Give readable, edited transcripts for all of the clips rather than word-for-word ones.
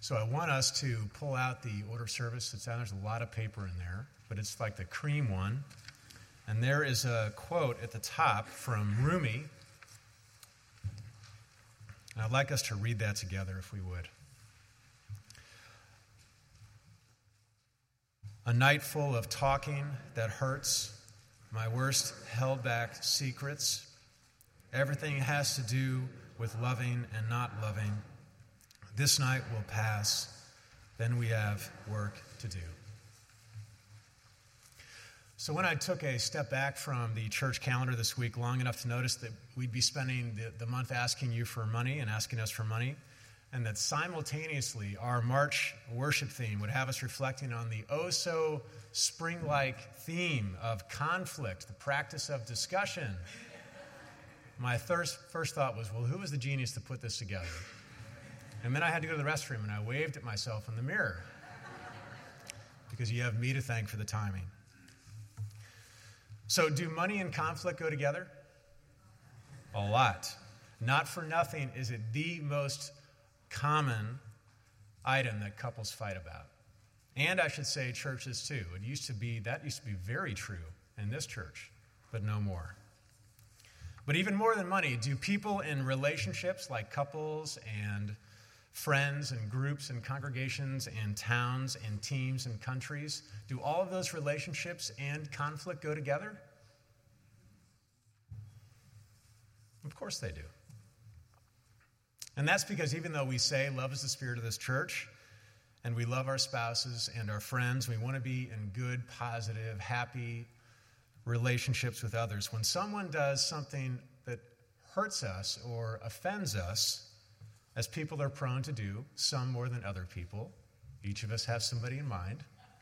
So I want us to pull out the order of service that's down. There's a lot of paper in there, but it's like the cream one. And there is a quote at the top from Rumi. And I'd like us to read that together if we would. A night full of talking that hurts, my worst held back secrets. Everything has to do with loving and not loving. This night will pass, then we have work to do. So when I took a step back from the church calendar this week long enough to notice that we'd be spending the month asking you for money and asking us for money, and that simultaneously our March worship theme would have us reflecting on the oh-so-spring-like theme of conflict, the practice of discussion, my first thought was, well, who was the genius to put this together? And then I had to go to the restroom, and I waved at myself in the mirror because you have me to thank for the timing. So do money and conflict go together? A lot. Not for nothing is it the most common item that couples fight about. And I should say churches too. That used to be very true in this church, but no more. But even more than money, do people in relationships like couples and friends and groups and congregations and towns and teams and countries, do all of those relationships and conflict go together? Of course they do. And that's because even though we say love is the spirit of this church, and we love our spouses and our friends, we want to be in good, positive, happy relationships with others. When someone does something that hurts us or offends us, as people are prone to do, some more than other people, each of us has somebody in mind,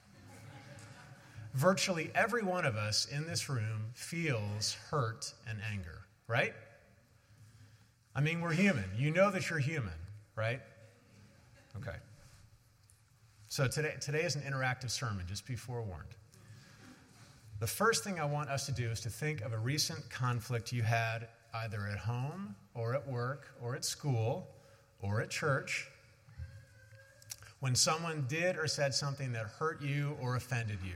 virtually every one of us in this room feels hurt and anger, right? I mean, we're human. You know that you're human, right? Okay. So today is an interactive sermon, just be forewarned. The first thing I want us to do is to think of a recent conflict you had either at home or at work or at school or at church when someone did or said something that hurt you or offended you.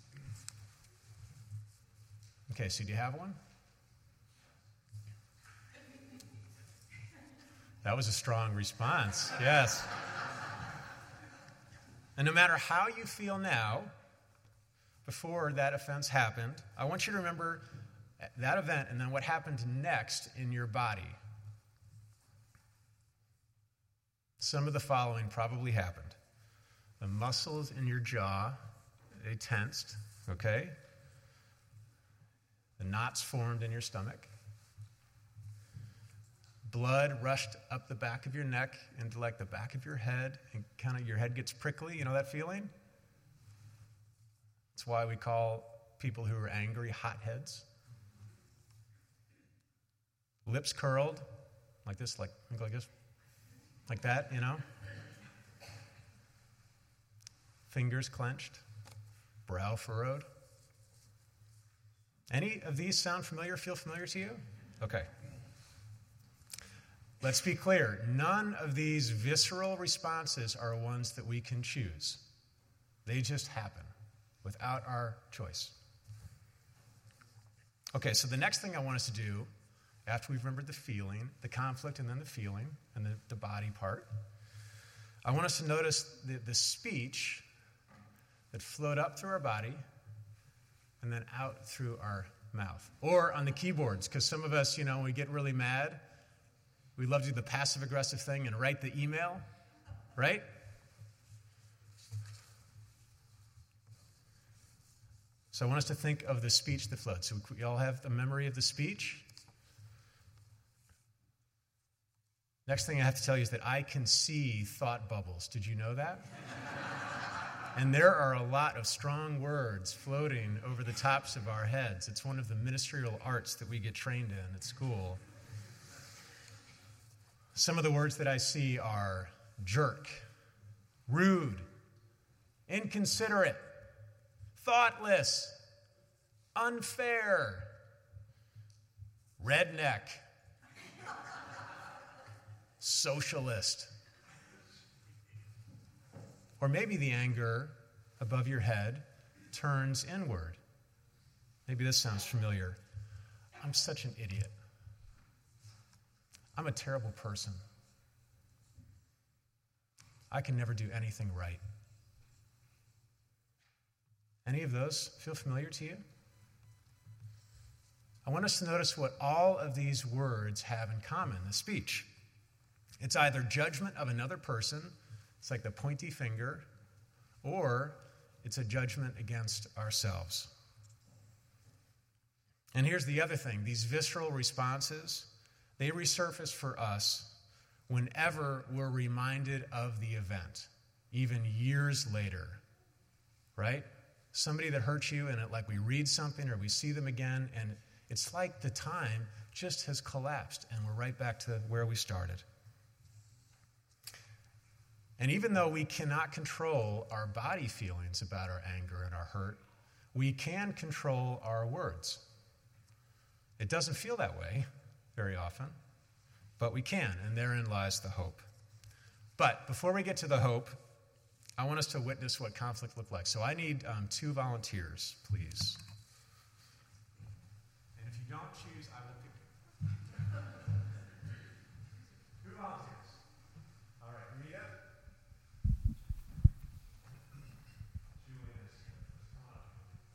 Okay, so do you have one? That was a strong response, yes. And no matter how you feel now, before that offense happened, I want you to remember that event and then what happened next in your body. Some of the following probably happened. The muscles in your jaw, they tensed, okay? The knots formed in your stomach. Blood rushed up the back of your neck into like the back of your head, and kind of your head gets prickly. You know that feeling? That's why we call people who are angry hotheads. Lips curled, like this, like this, like that, you know? Fingers clenched, brow furrowed. Any of these sound familiar, feel familiar to you? Okay. Let's be clear. None of these visceral responses are ones that we can choose. They just happen without our choice. Okay, so the next thing I want us to do, after we've remembered the feeling, the conflict, and then the feeling, and the body part, I want us to notice the speech that flowed up through our body and then out through our mouth. Or on the keyboards, because some of us, when we get really mad, we love to do the passive-aggressive thing and write the email, right? So I want us to think of the speech that flowed. So we all have the memory of the speech. Next thing I have to tell you is that I can see thought bubbles. Did you know that? And there are a lot of strong words floating over the tops of our heads. It's one of the ministerial arts that we get trained in at school. Some of the words that I see are jerk, rude, inconsiderate, thoughtless, unfair, redneck, socialist. Or maybe the anger above your head turns inward. Maybe this sounds familiar. I'm such an idiot. I'm a terrible person. I can never do anything right. Any of those feel familiar to you? I want us to notice what all of these words have in common, the speech. It's either judgment of another person, it's like the pointy finger, or it's a judgment against ourselves. And here's the other thing. These visceral responses, they resurface for us whenever we're reminded of the event, even years later, right? Somebody that hurts you, and we read something or we see them again, and it's like the time just has collapsed, and we're right back to where we started. And even though we cannot control our body feelings about our anger and our hurt, we can control our words. It doesn't feel that way very often, but we can, and therein lies the hope. But before we get to the hope, I want us to witness what conflict looked like. So I need 2 volunteers, please. And if you don't choose, I will pick you. 2 volunteers. All right, Rita. Julian is here. Come on.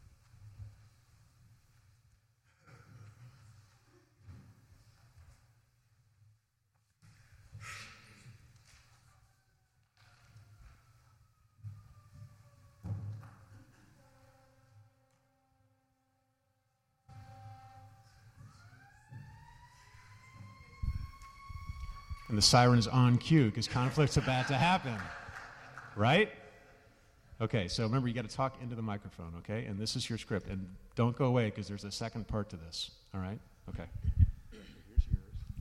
And the siren's on cue because conflict's about to happen, right? Okay, so remember, you got to talk into the microphone, okay? And this is your script. And don't go away because there's a second part to this, all right? Okay. Here's yours.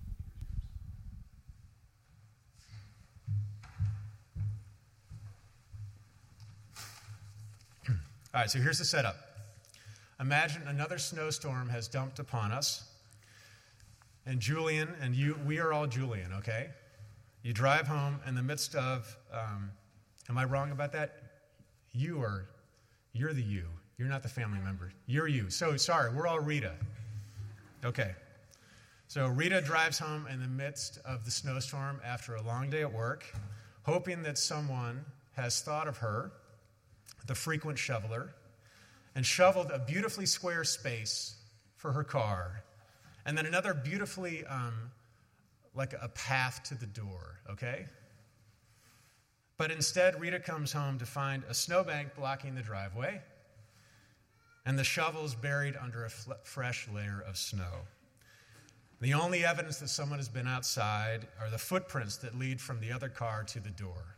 All right, so here's the setup. Imagine another snowstorm has dumped upon us. And Julian and you, we are all Julian, okay? You drive home in the midst of, am I wrong about that? You're the you. You're not the family member. You're you. So, sorry, we're all Rita. Okay. So Rita drives home in the midst of the snowstorm after a long day at work, hoping that someone has thought of her, the frequent shoveler, and shoveled a beautifully square space for her car. And then another beautifully, like a path to the door, okay? But instead, Rita comes home to find a snowbank blocking the driveway, and the shovel's buried under a fresh layer of snow. The only evidence that someone has been outside are the footprints that lead from the other car to the door.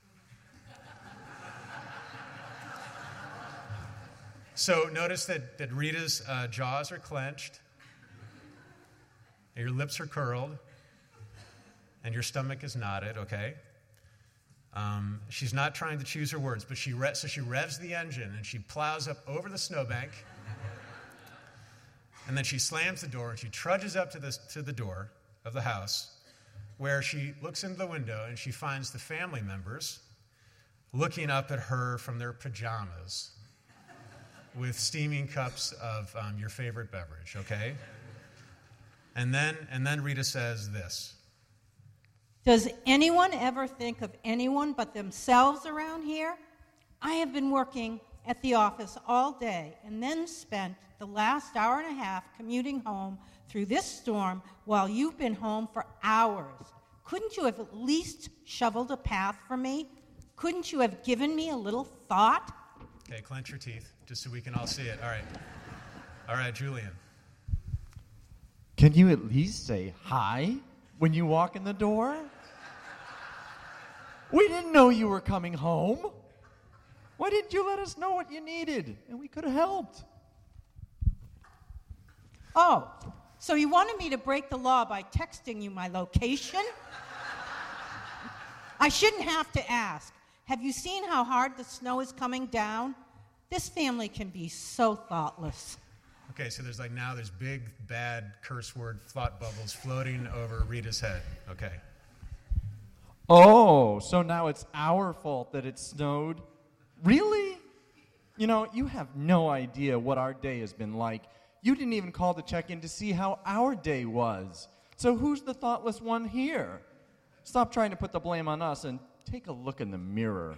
So notice that Rita's jaws are clenched, your lips are curled, and your stomach is knotted, okay? She's not trying to choose her words, but she revs the engine, and she plows up over the snowbank, and then she slams the door, and she trudges up to the door of the house, where she looks into the window, and she finds the family members looking up at her from their pajamas with steaming cups of your favorite beverage, okay? And then Rita says this. Does anyone ever think of anyone but themselves around here? I have been working at the office all day and then spent the last hour and a half commuting home through this storm while you've been home for hours. Couldn't you have at least shoveled a path for me? Couldn't you have given me a little thought? Okay, clench your teeth just so we can all see it. All right, Julian. Can you at least say hi when you walk in the door? We didn't know you were coming home. Why didn't you let us know what you needed? And we could have helped. Oh, so you wanted me to break the law by texting you my location? I shouldn't have to ask. Have you seen how hard the snow is coming down? This family can be so thoughtless. Okay, so there's big, bad curse word thought bubbles floating over Rita's head. Okay. Oh, so now it's our fault that it snowed Really? You know, you have no idea what our day has been like. You didn't even call to check in to see how our day was. So who's the thoughtless one here? Stop trying to put the blame on us and take a look in the mirror.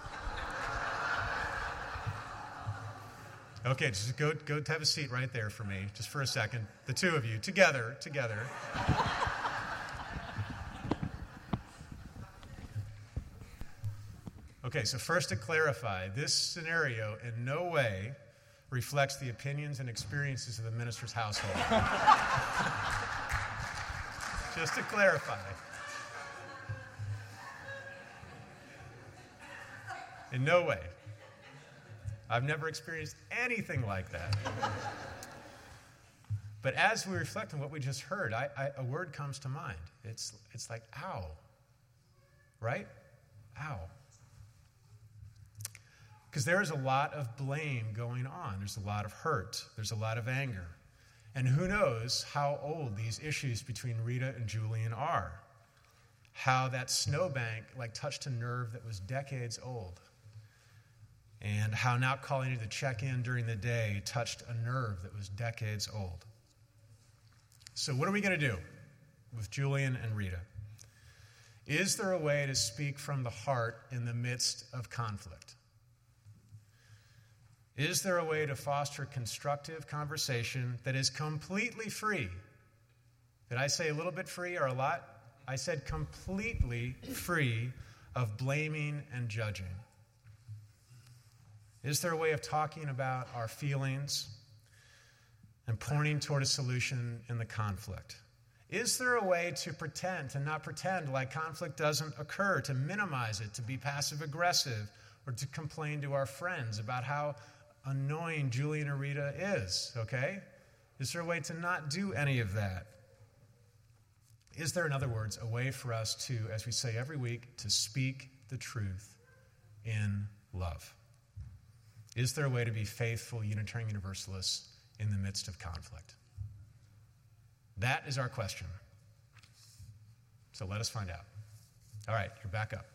Okay, just go have a seat right there for me, just for a second. The two of you, together. Okay, so first to clarify, this scenario in no way reflects the opinions and experiences of the minister's household. Just to clarify. In no way. I've never experienced anything like that. But as we reflect on what we just heard, a word comes to mind. It's like, ow. Right? Ow. Because there's a lot of blame going on. There's a lot of hurt. There's a lot of anger. And who knows how old these issues between Rita and Julian are. How that snowbank touched a nerve that was decades old. And how not calling you to check in during the day touched a nerve that was decades old. So what are we going to do with Julian and Rita? Is there a way to speak from the heart in the midst of conflict? Is there a way to foster constructive conversation that is completely free? Did I say a little bit free or a lot? I said completely free of blaming and judging. Is there a way of talking about our feelings and pointing toward a solution in the conflict? Is there a way to not pretend like conflict doesn't occur, to minimize it, to be passive-aggressive, or to complain to our friends about how annoying Julian or Rita is, okay? Is there a way to not do any of that? Is there, in other words, a way for us to, as we say every week, to speak the truth in love? Is there a way to be faithful Unitarian Universalists in the midst of conflict? That is our question. So let us find out. All right, you're back up.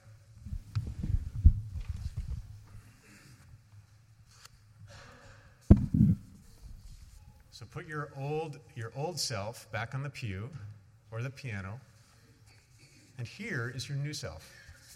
So put your old self back on the pew or the piano, and here is your new self.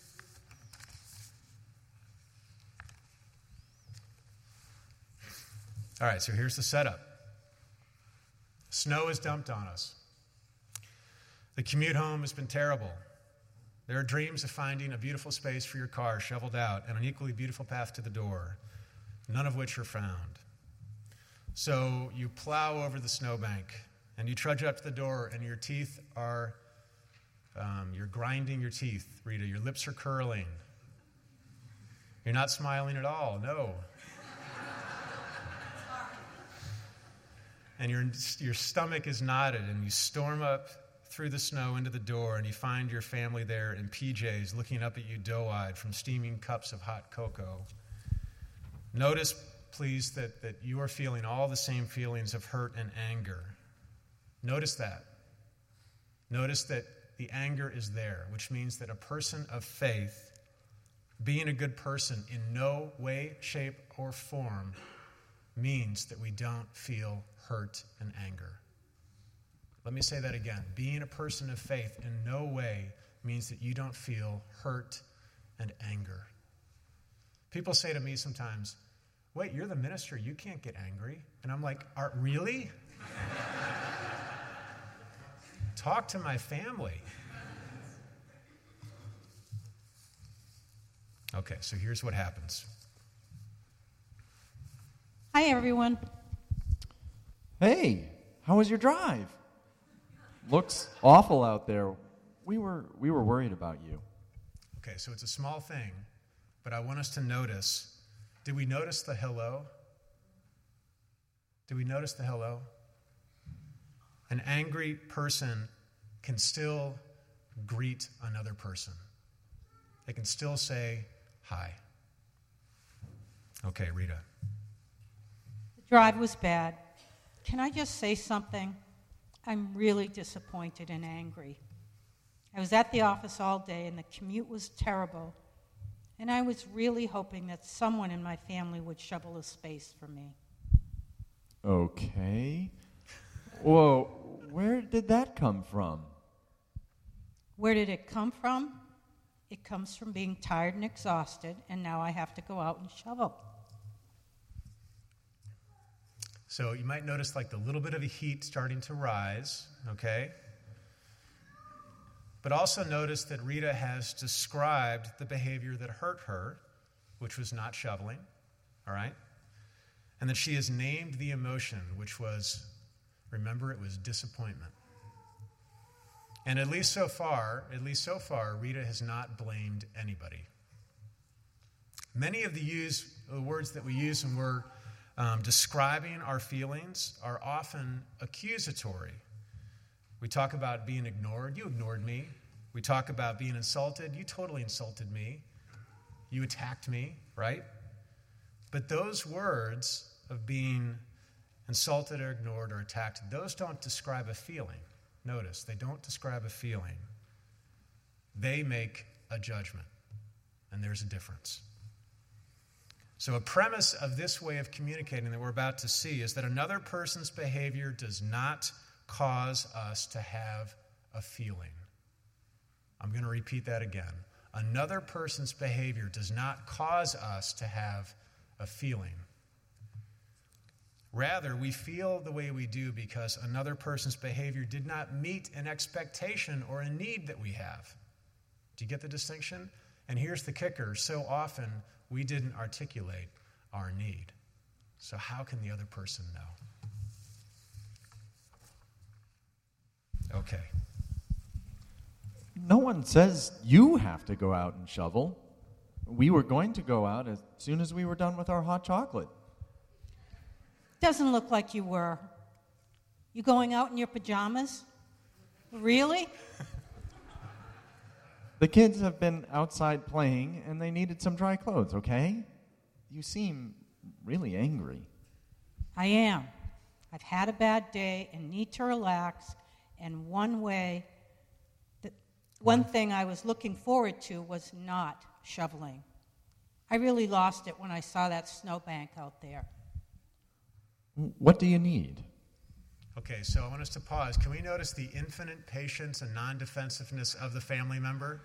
All right, so here's the setup. Snow is dumped on us. The commute home has been terrible. There are dreams of finding a beautiful space for your car shoveled out and an equally beautiful path to the door, none of which are found. So you plow over the snowbank and you trudge up to the door and your teeth are, you're grinding your teeth, Rita. Your lips are curling. You're not smiling at all, no. And your stomach is knotted, and you storm up through the snow into the door, and you find your family there in PJs looking up at you doe-eyed from steaming cups of hot cocoa. Notice, please, that you are feeling all the same feelings of hurt and anger. Notice that. Notice that the anger is there, which means that a person of faith, being a good person in no way, shape, or form, means that we don't feel hurt and anger. Let me say that again. Being a person of faith in no way means that you don't feel hurt and anger. People say to me sometimes, wait, you're the minister, you can't get angry. And I'm like, really? Talk to my family. Okay, so here's what happens. Hi, everyone. Hey, how was your drive? Looks awful out there. We were worried about you. Okay, so it's a small thing, but I want us to notice. Did we notice the hello? Did we notice the hello? An angry person can still greet another person. They can still say hi. Okay, Rita. The drive was bad. Can I just say something? I'm really disappointed and angry. I was at the office all day, and the commute was terrible. And I was really hoping that someone in my family would shovel a space for me. Okay. Whoa, where did that come from? Where did it come from? It comes from being tired and exhausted, and now I have to go out and shovel. So you might notice like the little bit of heat starting to rise, okay? But also notice that Rita has described the behavior that hurt her, which was not shoveling, all right? And that she has named the emotion, which was, remember, it was disappointment. And at least so far, Rita has not blamed anybody. Many of the words that we use when we're describing our feelings are often accusatory. We talk about being ignored. You ignored me. We talk about being insulted. You totally insulted me. You attacked me, right? But those words of being insulted or ignored or attacked, those don't describe a feeling. Notice, they don't describe a feeling. They make a judgment, and there's a difference. So a premise of this way of communicating that we're about to see is that another person's behavior does not cause us to have a feeling. I'm going to repeat that again. Another person's behavior does not cause us to have a feeling. Rather, we feel the way we do because another person's behavior did not meet an expectation or a need that we have. Do you get the distinction? And here's the kicker. So often, we didn't articulate our need. So how can the other person know? Okay. No one says you have to go out and shovel. We were going to go out as soon as we were done with our hot chocolate. Doesn't look like you were. You going out in your pajamas? Really? The kids have been outside playing, and they needed some dry clothes, okay? You seem really angry. I am. I've had a bad day and need to relax, and one thing I was looking forward to was not shoveling. I really lost it when I saw that snowbank out there. What do you need? Okay, so I want us to pause. Can we notice the infinite patience and non-defensiveness of the family member?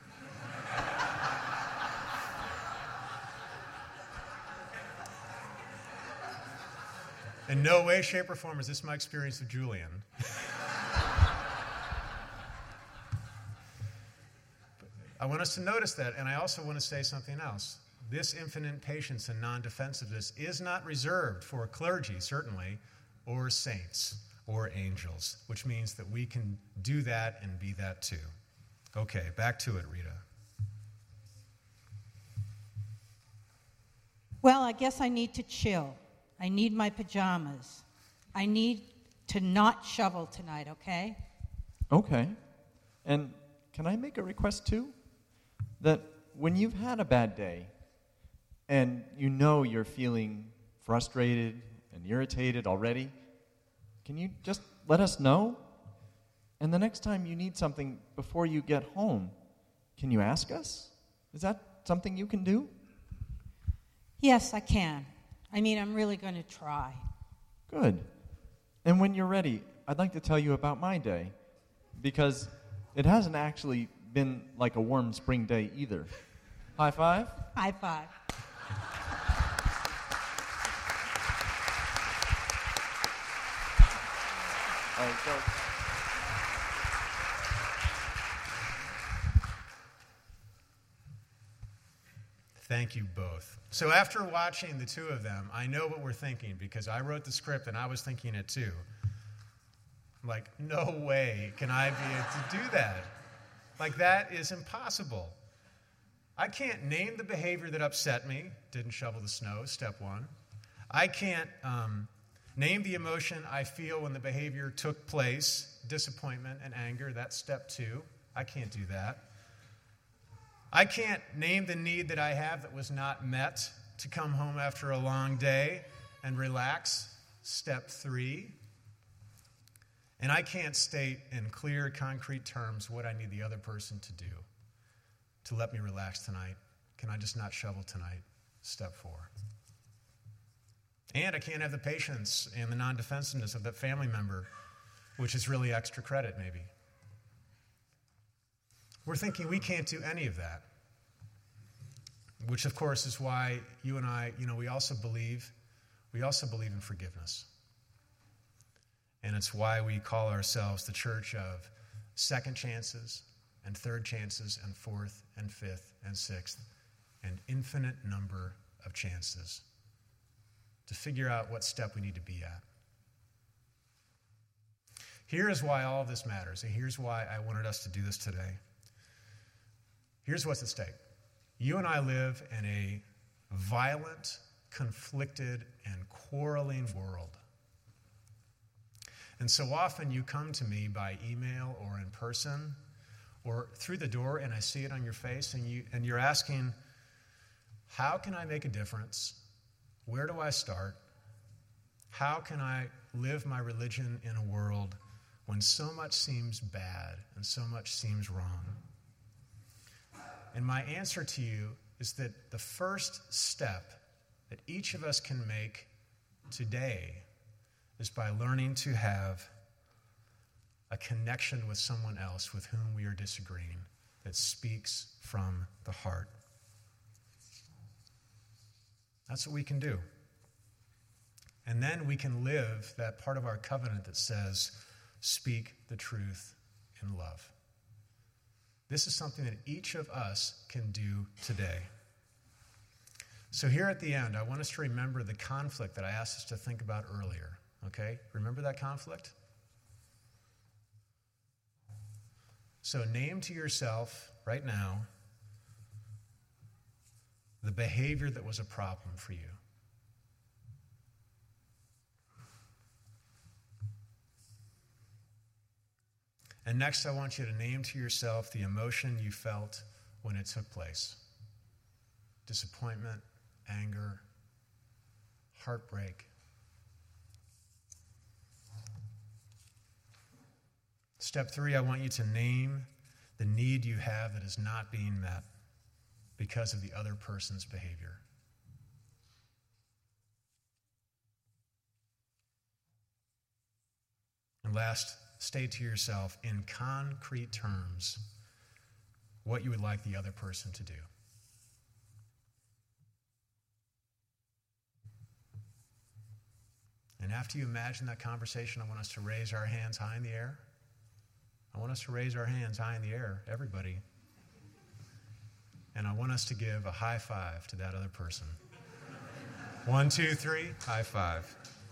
In no way, shape, or form is this my experience with Julian. I want us to notice that, and I also want to say something else. This infinite patience and non-defensiveness is not reserved for clergy, certainly, or saints, or angels, which means that we can do that and be that too. Okay, back to it, Rita. Well, I guess I need to chill. I need my pajamas. I need to not shovel tonight, okay? Okay. And can I make a request too? That when you've had a bad day, and you know you're feeling frustrated and irritated already, can you just let us know? And the next time you need something before you get home, can you ask us? Is that something you can do? Yes, I can. I'm really going to try. Good. And when you're ready, I'd like to tell you about my day, because it hasn't actually been like a warm spring day either. High five? High five. All right, go. Thank you both. So after watching the two of them, I know what we're thinking because I wrote the script and I was thinking it too. I'm like, no way can I be able to do that. Like, that is impossible. I can't name the behavior that upset me. Didn't shovel the snow, step one. I can't name the emotion I feel when the behavior took place, disappointment and anger. That's step two. I can't do that. I can't name the need that I have that was not met to come home after a long day and relax. Step three. And I can't state in clear, concrete terms what I need the other person to do to let me relax tonight. can I just not shovel tonight? Step 4. And I can't have the patience and the non-defensiveness of that family member, which is really extra credit maybe. We're thinking we can't do any of that, which of course is why you and I, we also believe in forgiveness. And it's why we call ourselves the church of second chances and third chances and fourth and fifth and sixth, an infinite number of chances to figure out what step we need to be at. Here is why all of this matters, and here's why I wanted us to do this today. Here's what's at stake. You and I live in a violent, conflicted, and quarreling world. And so often you come to me by email or in person or through the door, and I see it on your face, and you're asking, how can I make a difference? Where do I start? How can I live my religion in a world when so much seems bad and so much seems wrong? And my answer to you is that the first step that each of us can make today is by learning to have a connection with someone else with whom we are disagreeing that speaks from the heart. That's what we can do. And then we can live that part of our covenant that says, speak the truth in love. This is something that each of us can do today. So here at the end, I want us to remember the conflict that I asked us to think about earlier. Okay? Remember that conflict? So name to yourself right now the behavior that was a problem for you. And next, I want you to name to yourself the emotion you felt when it took place. Disappointment, anger, heartbreak. Step 3, I want you to name the need you have that is not being met because of the other person's behavior. And last, state to yourself in concrete terms what you would like the other person to do. And after you imagine that conversation, I want us to raise our hands high in the air. I want us to raise our hands high in the air, everybody. And I want us to give a high five to that other person. 1, 2, 3, high five.